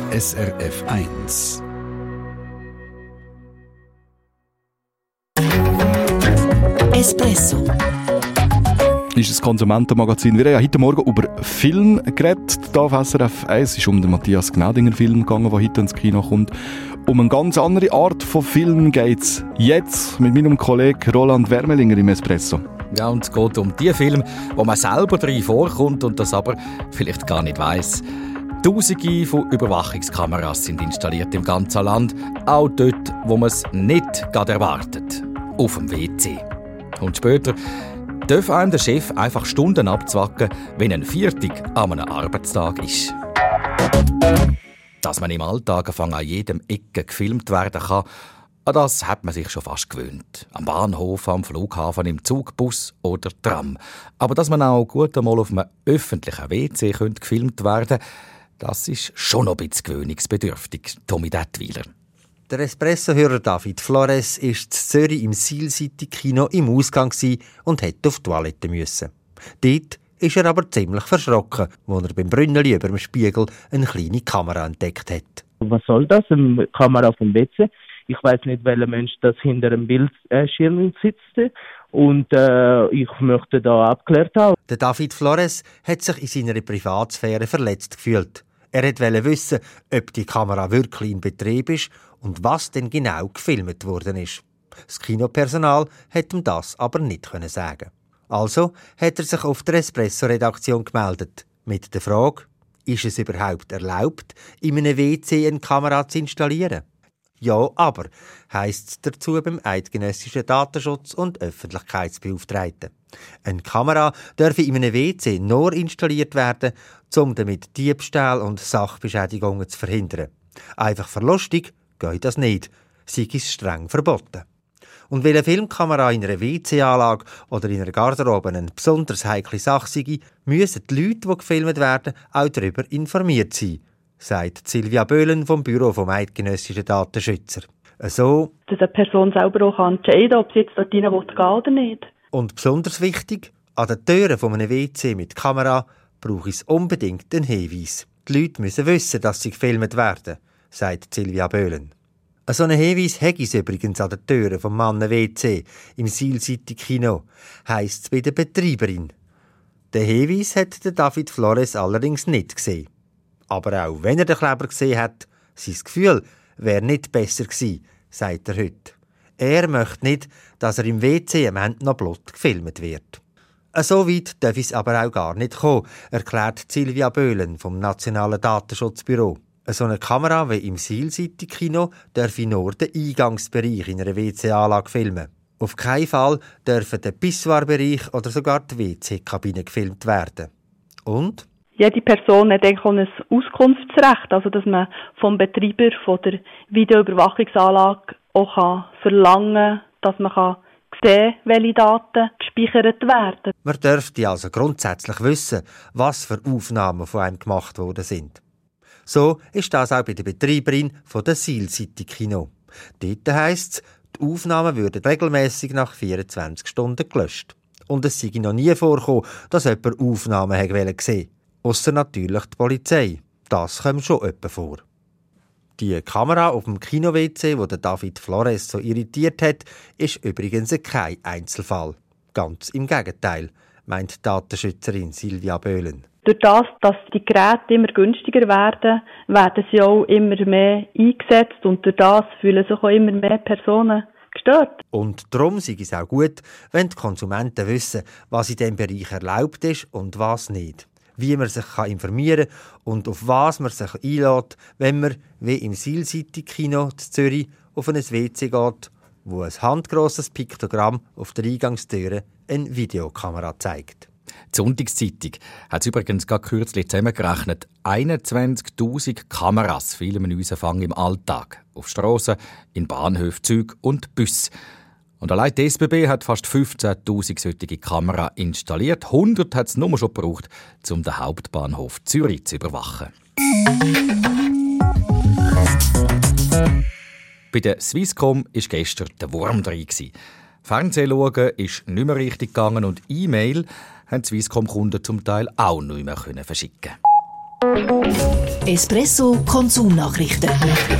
SRF 1. Espresso. Ist das Konsumentenmagazin. Wir haben ja heute Morgen über Film geredet. Hier auf SRF 1 ist um den Matthias Gnädinger Film gegangen, der heute ins Kino kommt. Um eine ganz andere Art von Film geht es jetzt mit meinem Kollegen Roland Wermelinger im Espresso. Ja, und es geht um die Filme, wo man selber drin vorkommt und das aber vielleicht gar nicht weiss. Tausende von Überwachungskameras sind installiert im ganzen Land, auch dort, wo man es nicht gerade erwartet. Auf dem WC. Und später darf einem der Chef einfach Stunden abzwacken, wenn ein Viertig an einem Arbeitstag ist. Dass man im Alltag an jedem Ecke gefilmt werden kann, an das hat man sich schon fast gewöhnt. Am Bahnhof, am Flughafen, im Zug, Bus oder Tram. Aber dass man auch gut einmal auf einem öffentlichen WC gefilmt werden könnte, das ist schon noch ein bisschen gewöhnungsbedürftig. Tommy Dettweiler. Der Espresso-Hörer David Flores war in Zürich im Seal City Kino im Ausgang und musste auf die Toilette müssen. Dort ist er aber ziemlich verschrocken, als er beim Brünneli über dem Spiegel eine kleine Kamera entdeckt hat. Was soll das? Eine Kamera vom WC? Ich weiß nicht, welcher Mensch das hinter dem Bildschirm sitzt. Und ich möchte da abklärt haben. Der David Flores hat sich in seiner Privatsphäre verletzt gefühlt. Er wollte wissen, ob die Kamera wirklich in Betrieb ist und was denn genau gefilmt worden ist. Das Kinopersonal hat ihm das aber nicht sagen. Also hat er sich auf der Espresso-Redaktion gemeldet. Mit der Frage, ist es überhaupt erlaubt, in einem WC eine Kamera zu installieren? Ja, aber, heisst es dazu beim eidgenössischen Datenschutz- und Öffentlichkeitsbeauftragten. Eine Kamera darf in einem WC nur installiert werden, um damit Diebstahl und Sachbeschädigungen zu verhindern. Einfach verlustig geht das nicht, sei es streng verboten. Und weil eine Filmkamera in einer WC-Anlage oder in einer Garderobe eine besonders heikle Sache sei, müssen die Leute, die gefilmt werden, auch darüber informiert sein, sagt Silvia Böhlen vom Büro vom eidgenössischen Datenschützer. So, dass eine Person selber auch entscheiden kann, ob sie jetzt dort rein will gehen oder nicht. Und besonders wichtig, an den Türen von einem WC mit Kamera brauche es unbedingt einen Hinweis. Die Leute müssen wissen, dass sie gefilmt werden, sagt Silvia Böhlen. So einen Hinweis habe es übrigens an den Türen vom Mannen WC im Seal City Kino, heisst es bei der Betreiberin. Den Hinweis hat der David Flores allerdings nicht gesehen. Aber auch wenn er den Kleber gesehen hat, sein Gefühl wäre nicht besser gewesen, sagt er heute. Er möchte nicht, dass er im WC am Ende noch blut gefilmt wird. So weit darf es aber auch gar nicht kommen, erklärt Silvia Böhlen vom Nationalen Datenschutzbüro. So eine Kamera wie im Seal City Kino darf nur den Eingangsbereich in einer WC-Anlage filmen. Auf keinen Fall dürfen der Pissoir-Bereich oder sogar die WC-Kabine gefilmt werden. Und? Jede Person hat eigentlich auch ein Auskunftsrecht, also dass man vom Betreiber von der Videoüberwachungsanlage auch verlangen kann, dass man sehen kann, welche Daten gespeichert werden. Man dürfte also grundsätzlich wissen, was für Aufnahmen von einem gemacht worden sind. So ist das auch bei der Betreiberin von der Seal City Kino. Dort heisst es, die Aufnahmen würden regelmässig nach 24 Stunden gelöscht. Und es sei noch nie vorgekommen, dass jemand Aufnahmen sehen wollte. Ausser natürlich die Polizei. Das kommt schon öppe vor. Die Kamera auf dem Kino-WC, die David Flores so irritiert hat, ist übrigens kein Einzelfall. Ganz im Gegenteil, meint die Datenschützerin Silvia Böhlen. Durch das, dass die Geräte immer günstiger werden, werden sie auch immer mehr eingesetzt und durch das fühlen sich auch immer mehr Personen gestört. Und darum sei es auch gut, wenn die Konsumenten wissen, was in diesem Bereich erlaubt ist und was nicht. Wie man sich informieren kann und auf was man sich einlädt, wenn man, wie im Seal City Kino in Zürich, auf ein WC geht, wo ein handgrosses Piktogramm auf der Eingangstüre eine Videokamera zeigt. Die Sonntagszeitung hat es übrigens gerade kürzlich zusammengerechnet. 21'000 Kameras filmen unseren Fang im Alltag. Auf Strassen, in Bahnhöfen, Zügen und Bussen. Und allein die SBB hat fast 15'000 solche Kameras installiert. 100 hat es nur schon gebraucht, um den Hauptbahnhof Zürich zu überwachen. Bei der Swisscom war gestern der Wurm drin. Fernsehen schauen ist nicht mehr richtig gegangen und E-Mail haben Swisscom-Kunden zum Teil auch nicht mehr verschicken. Espresso Konsumnachrichten.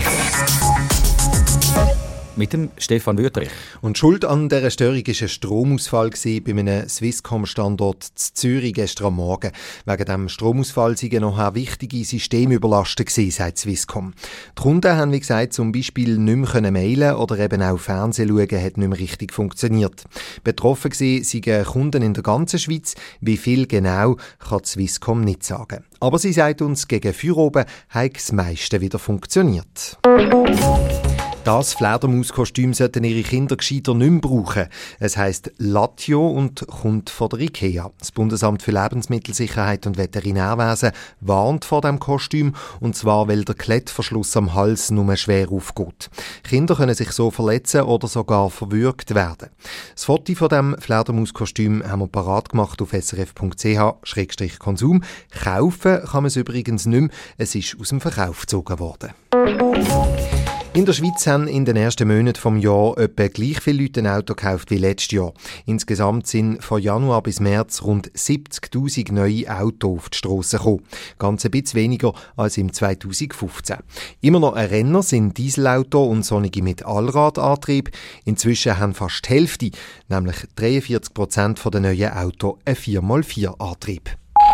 Mit dem Stefan Wüthrich. Und Schuld an dieser Störung war ein Stromausfall bei einem Swisscom-Standort in Zürich gestern am Morgen. Wegen diesem Stromausfall seien noch wichtige Systeme überlastet gewesen, sagt Swisscom. Die Kunden haben, wie gesagt, zum Beispiel nicht mehr mailen oder eben auch Fernsehen schauen, hat nicht mehr richtig funktioniert. Betroffen waren Kunden in der ganzen Schweiz. Wie viel genau, kann die Swisscom nicht sagen. Aber sie sagt uns, gegen Feierabend hat das meiste wieder funktioniert. Das Fledermauskostüm sollten ihre Kinder gescheiter nicht mehr brauchen. Es heisst Latio und kommt von der IKEA. Das Bundesamt für Lebensmittelsicherheit und Veterinärwesen warnt vor dem Kostüm, und zwar, weil der Klettverschluss am Hals nur schwer aufgeht. Kinder können sich so verletzen oder sogar verwürgt werden. Das Foto von dem Fledermauskostüm haben wir parat gemacht auf srf.ch/konsum. Kaufen kann man es übrigens nicht mehr. Es ist aus dem Verkauf gezogen worden. In der Schweiz haben in den ersten Monaten des Jahres etwa gleich viele Leute ein Auto gekauft wie letztes Jahr. Insgesamt sind von Januar bis März rund 70'000 neue Autos auf die Strasse gekommen. Ganz ein bisschen weniger als im 2015. Immer noch ein Renner sind Dieselautos und solche mit Allradantrieb. Inzwischen haben fast die Hälfte, nämlich 43% der neuen Autos, einen 4x4-Antrieb.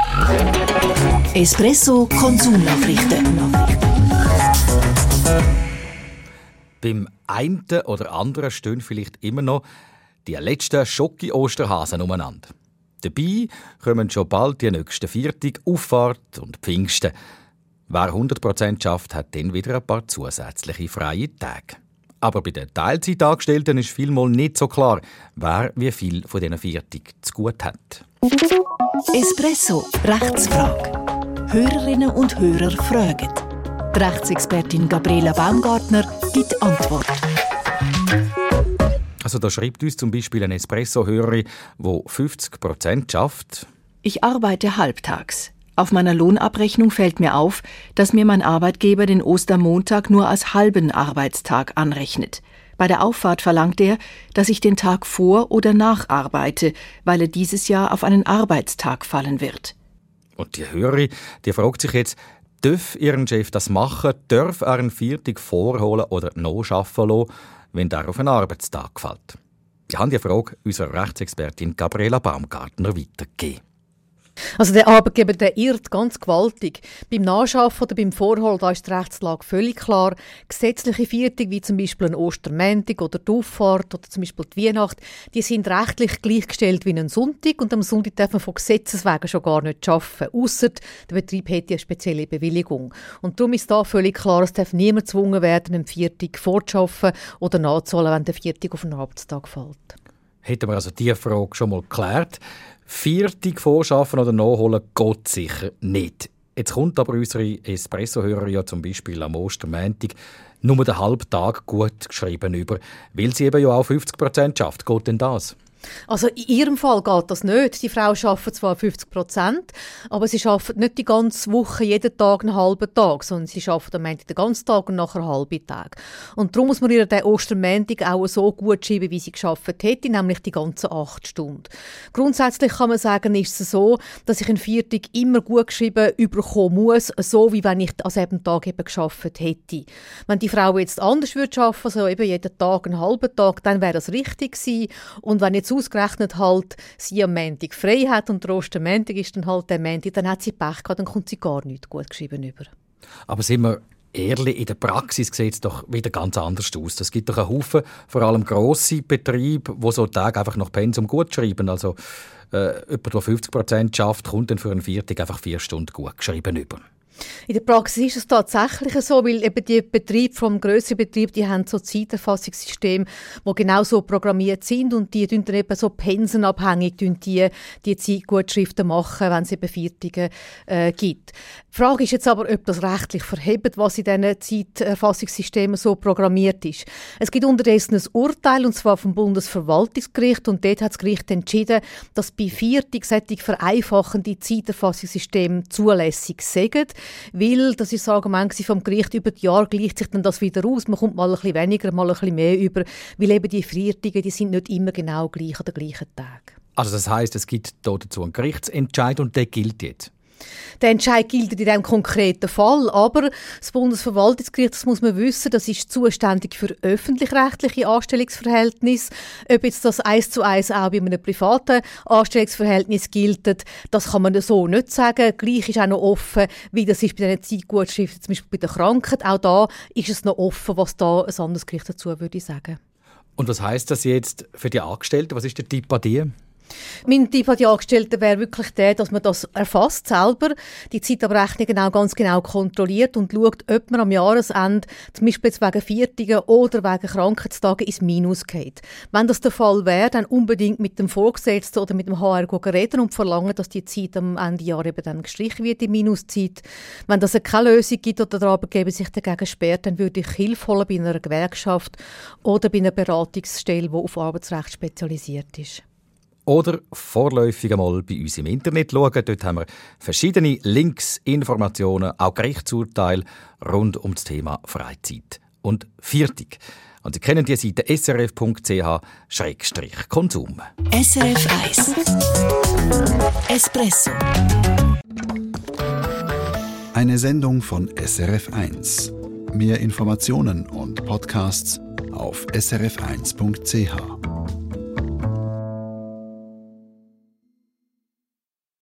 Espresso Konsumnachrichten. Beim einen oder anderen stehen vielleicht immer noch die letzten Schoki-Osterhasen umeinander. Dabei kommen schon bald die nächsten Viertig, Auffahrt und Pfingsten. Wer 100% schafft, hat dann wieder ein paar zusätzliche freie Tage. Aber bei den Teilzeitangestellten ist vielmal nicht so klar, wer wie viel von diesen Viertig zu gut hat. Espresso Rechtsfrage. Hörerinnen und Hörer fragen. Die Rechtsexpertin Gabriela Baumgartner gibt Antwort. Also da schreibt uns zum Beispiel ein Espresso-Hörer, der 50% schafft. Ich arbeite halbtags. Auf meiner Lohnabrechnung fällt mir auf, dass mir mein Arbeitgeber den Ostermontag nur als halben Arbeitstag anrechnet. Bei der Auffahrt verlangt er, dass ich den Tag vor- oder nacharbeite, weil er dieses Jahr auf einen Arbeitstag fallen wird. Und die Hörerin, die fragt sich jetzt, darf Ihren Chef das machen? Darf er einen Viertig vorholen oder noch arbeiten lassen, wenn der auf einen Arbeitstag fällt? Ich habe die Frage unserer Rechtsexpertin Gabriela Baumgartner weitergegeben. Also der Arbeitgeber, der irrt ganz gewaltig. Beim Nachschaffen oder beim Vorholen, da ist die Rechtslage völlig klar. Gesetzliche Viertig, wie zum Beispiel ein Ostermontag oder die Auffahrt oder zum Beispiel die Weihnacht, die sind rechtlich gleichgestellt wie ein Sonntag, und am Sonntag darf man von Gesetzes wegen schon gar nicht arbeiten, ausser der Betrieb hätte eine spezielle Bewilligung. Und darum ist da völlig klar, es darf niemand gezwungen werden, einen Viertig fortzuschaffen oder nachzuholen, wenn der Viertig auf einen Arbeitstag fällt. Hätten wir also diese Frage schon mal geklärt. Viertig vorschaffen oder nachholen geht sicher nicht. Jetzt kommt aber unsere Espresso-Hörer ja zum Beispiel am Ostermontag nur den halben Tag gut geschrieben über, weil sie eben ja auch 50% schafft. Geht denn das? Also in ihrem Fall geht das nicht. Die Frau arbeitet zwar 50%, aber sie arbeitet nicht die ganze Woche, jeden Tag einen halben Tag, sondern sie arbeitet am Montag den ganzen Tag und nachher einen halben Tag. Und darum muss man ihr den Ostermontag auch so gut schreiben, wie sie gearbeitet hätte, nämlich die ganzen 8 Stunden. Grundsätzlich kann man sagen, ist es so, dass ich einen Viertig immer gut geschrieben überkommen muss, so wie wenn ich an diesem Tag eben gearbeitet hätte. Wenn die Frau jetzt anders würde arbeiten, so eben jeden Tag einen halben Tag, dann wäre das richtig gewesen. Und wenn jetzt ausgerechnet halt sie am Montag frei hat und der Ostermontag ist dann halt der Montag, dann hat sie Pech gehabt, dann kommt sie gar nicht gut geschrieben über. Aber sind wir ehrlich, in der Praxis sieht es doch wieder ganz anders aus. Es gibt doch einen Haufen, vor allem grosse Betriebe, die so Tag einfach nach Pensum gut schreiben. Also jemand, der 50% schafft, kommt dann für einen Viertag einfach 4 Stunden gut geschrieben über. In der Praxis ist es tatsächlich so, weil eben die Betriebe vom grösseren Betrieb, die haben so Zeiterfassungssysteme, die genau so programmiert sind, und die tun dann eben so pensenabhängig die Zeitgutschriften machen, wenn es eben Viertige gibt. Die Frage ist jetzt aber, ob das rechtlich verhebt, was in diesen Zeiterfassungssystemen so programmiert ist. Es gibt unterdessen ein Urteil, und zwar vom Bundesverwaltungsgericht, und dort hat das Gericht entschieden, dass bei Viertig solche vereinfachende Zeiterfassungssysteme zulässig sind. Weil, das ist das Argument vom Gericht, über die Jahre gleicht sich dann das wieder aus. Man kommt mal ein bisschen weniger, mal ein bisschen mehr über, weil eben die Viertige, die sind nicht immer genau gleich an den gleichen Tag. Also das heisst, es gibt dazu einen Gerichtsentscheid und der gilt jetzt? Der Entscheid gilt in diesem konkreten Fall, aber das Bundesverwaltungsgericht, das muss man wissen, das ist zuständig für öffentlich-rechtliche Anstellungsverhältnisse. Ob jetzt das 1:1 auch bei einem privaten Anstellungsverhältnis gilt, das kann man so nicht sagen. Gleich ist auch noch offen, wie das ist bei den Zeitgutschriften, zum Beispiel bei der Krankheit. Auch da ist es noch offen, was da ein anderes Gericht dazu würde sagen. Und was heisst das jetzt für die Angestellten? Was ist der Tipp an die? Mein Tipp an die Angestellten wäre wirklich der, dass man das erfasst selber, die Zeitabrechnungen auch ganz genau kontrolliert und schaut, ob man am Jahresende, zum Beispiel jetzt wegen Viertigen oder wegen Krankheitstagen, ins Minus geht. Wenn das der Fall wäre, dann unbedingt mit dem Vorgesetzten oder mit dem HR reden und verlangen, dass die Zeit am Ende Jahr eben dann gestrichen wird, die Minuszeit. Wenn das keine Lösung gibt oder der Arbeitgeber sich dagegen sperrt, dann würde ich Hilfe holen bei einer Gewerkschaft oder bei einer Beratungsstelle, die auf Arbeitsrecht spezialisiert ist. Oder vorläufig einmal bei uns im Internet schauen. Dort haben wir verschiedene Links, Informationen, auch Gerichtsurteile rund um das Thema Freizeit und Viertig. Und Sie kennen die Seite srf.ch/Konsum. SRF 1 Espresso. Eine Sendung von SRF 1. Mehr Informationen und Podcasts auf srf1.ch.